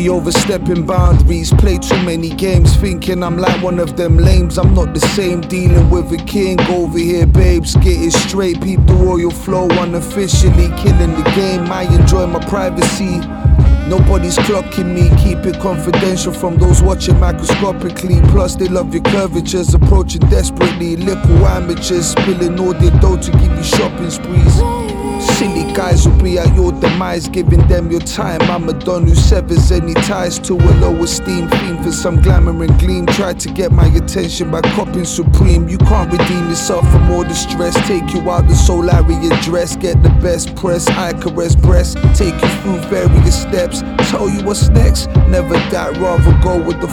be overstepping boundaries. Play too many games, thinking I'm like one of them lames. I'm not the same, dealing with a king over here, babes. Get it straight, peep the royal flow, unofficially killing the game. I enjoy my privacy, nobody's clocking me. Keep it confidential from those watching microscopically. Plus they love your curvatures, approaching desperately. Little amateurs, spilling all their dough to give you shopping sprees. Silly guys will be at your demise, giving them your time. I'm a don who severs any ties to a low esteem. Fiend for some glamour and gleam, try to get my attention by copping supreme. You can't redeem yourself from all the stress. Take you out the Solari address, get the best press. I caress breasts, take you through various steps, tell you what's next. Never that, rather go with the